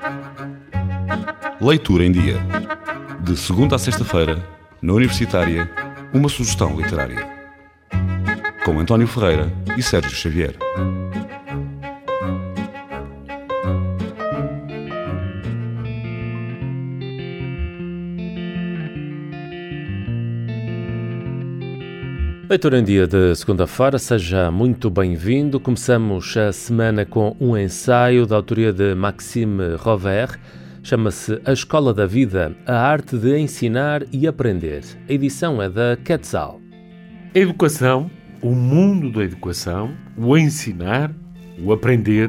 Leitura em Dia. De segunda a sexta-feira, na Universitária, uma sugestão literária. Com António Ferreira e Sérgio Xavier. Leitura em Dia de segunda-feira, seja muito bem-vindo. Começamos a semana com um ensaio da autoria de Maxime Rovert. Chama-se A Escola da Vida, a arte de ensinar e aprender. A edição é da Quetzal. A educação, o mundo da educação, o ensinar, o aprender,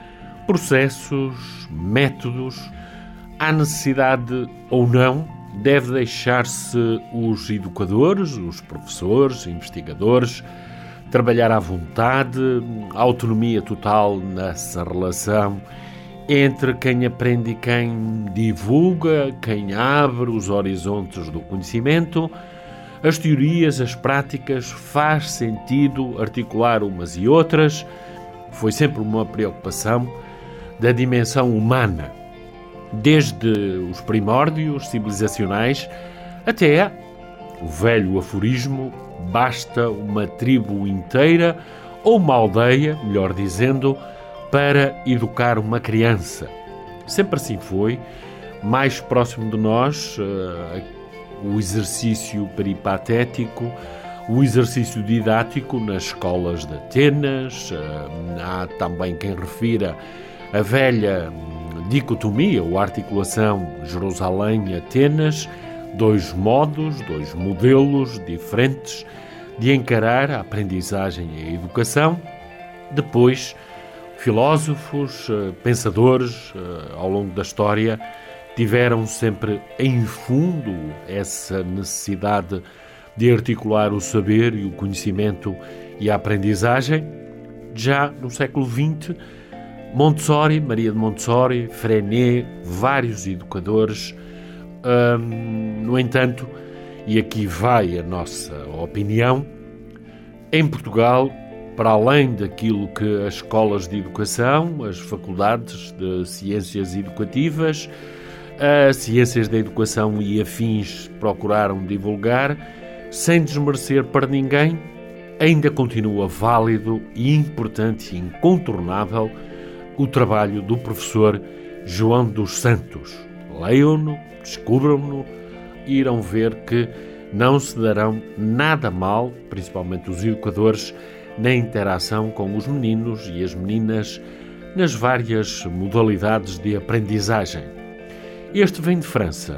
processos, métodos, há necessidade ou não, deve deixar-se os educadores, os professores, investigadores, trabalhar à vontade, autonomia total nessa relação entre quem aprende e quem divulga, quem abre os horizontes do conhecimento. As teorias, as práticas, faz sentido articular umas e outras. Foi sempre uma preocupação da dimensão humana, desde os primórdios civilizacionais até o velho aforismo: basta uma tribo inteira, ou uma aldeia, melhor dizendo, para educar uma criança. Sempre assim foi. Mais próximo de nós, o exercício peripatético, o exercício didático nas escolas de Atenas. Há também quem refira a velha dicotomia ou articulação Jerusalém-Atenas, dois modos, dois modelos diferentes de encarar a aprendizagem e a educação. Depois, filósofos, pensadores, ao longo da história, tiveram sempre em fundo essa necessidade de articular o saber e o conhecimento e a aprendizagem. Já no século XX, Montessori, Maria de Montessori, Freinet, vários educadores. No entanto, e aqui vai a nossa opinião, em Portugal, para além daquilo que as escolas de educação, as faculdades de ciências educativas, as ciências da educação e afins procuraram divulgar, sem desmerecer para ninguém, ainda continua válido e importante e incontornável o trabalho do professor João dos Santos. Leiam-no, descubram-no e irão ver que não se darão nada mal, principalmente os educadores, na interação com os meninos e as meninas nas várias modalidades de aprendizagem. Este vem de França.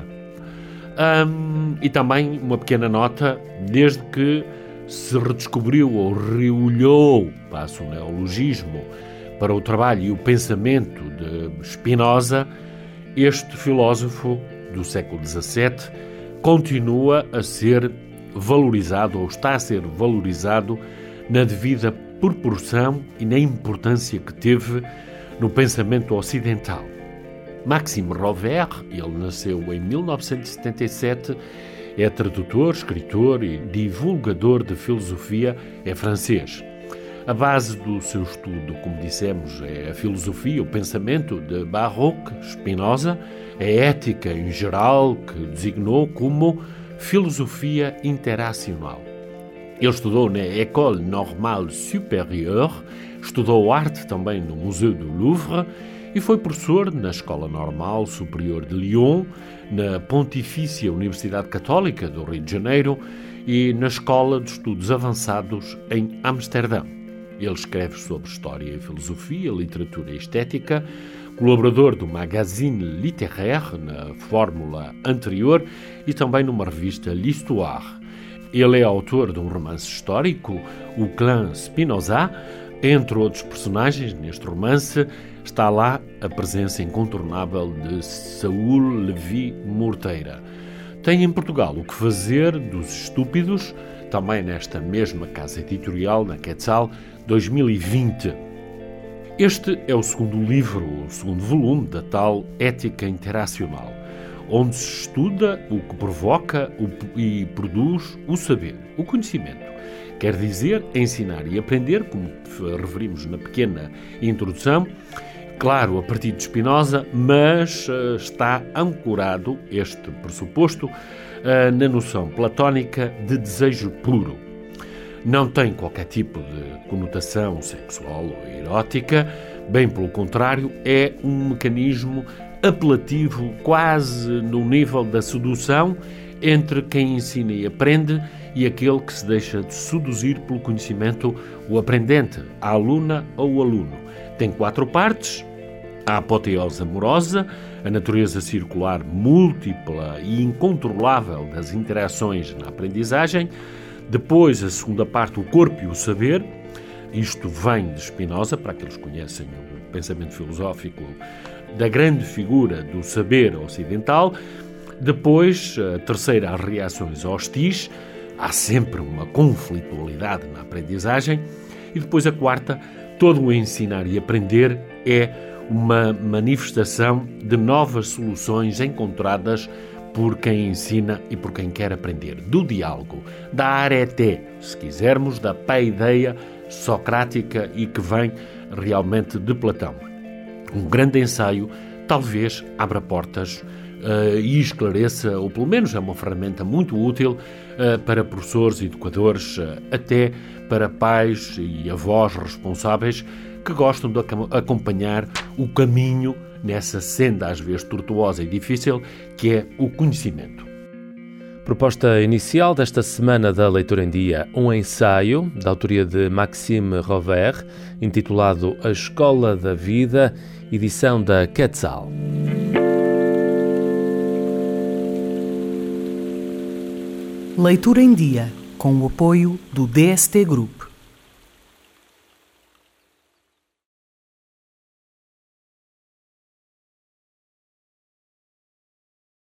E também uma pequena nota, desde que se redescobriu ou reolhou, passo o neologismo, para o trabalho e o pensamento de Spinoza, este filósofo do século XVII continua a ser valorizado, ou está a ser valorizado, na devida proporção e na importância que teve no pensamento ocidental. Maxime Rovert, ele nasceu em 1977, é tradutor, escritor e divulgador de filosofia, é francês. A base do seu estudo, como dissemos, é a filosofia, o pensamento de Baruch Spinoza, a ética em geral, que designou como filosofia interacional. Ele estudou na École Normale Supérieure, estudou arte também no Museu do Louvre e foi professor na Escola Normal Superior de Lyon, na Pontifícia Universidade Católica do Rio de Janeiro e na Escola de Estudos Avançados em Amsterdão. Ele escreve sobre história e filosofia, literatura e estética, colaborador do Magazine Littéraire na fórmula anterior e também numa revista L'Histoire. Ele é autor de um romance histórico, O Clã Spinoza. Entre outros personagens neste romance está lá a presença incontornável de Saúl Levi Morteira. Tem em Portugal O que Fazer dos Estúpidos, também nesta mesma casa editorial, na Quetzal, 2020. Este é o segundo livro, o segundo volume da tal Ética Interacional, onde se estuda o que provoca e produz o saber, o conhecimento. Quer dizer, ensinar e aprender, como referimos na pequena introdução, claro, a partir de Spinoza, mas está ancorado este pressuposto na noção platónica de desejo puro. Não tem qualquer tipo de conotação sexual ou erótica, bem pelo contrário, é um mecanismo apelativo quase no nível da sedução entre quem ensina e aprende e aquele que se deixa de seduzir pelo conhecimento, o aprendente, a aluna ou o aluno. Tem 4 partes: a apoteose amorosa, a natureza circular múltipla e incontrolável das interações na aprendizagem. Depois, a segunda parte, o corpo e o saber. Isto vem de Spinoza, para aqueles que conhecem o pensamento filosófico da grande figura do saber ocidental. Depois, a terceira, as reações hostis. Há sempre uma conflitualidade na aprendizagem. E depois a quarta, todo o ensinar e aprender é uma manifestação de novas soluções encontradas por quem ensina e por quem quer aprender. Do diálogo, da arete, se quisermos, da paideia socrática e que vem realmente de Platão. Um grande ensaio talvez abra portas e esclareça, ou pelo menos é uma ferramenta muito útil para professores, educadores, até para pais e avós responsáveis que gostam de acompanhar o caminho nessa senda às vezes tortuosa e difícil que é o conhecimento. Proposta inicial desta semana da Leitura em Dia, um ensaio da autoria de Maxime Rovert, intitulado A Escola da Vida, edição da Quetzal. Leitura em Dia, com o apoio do DST Group.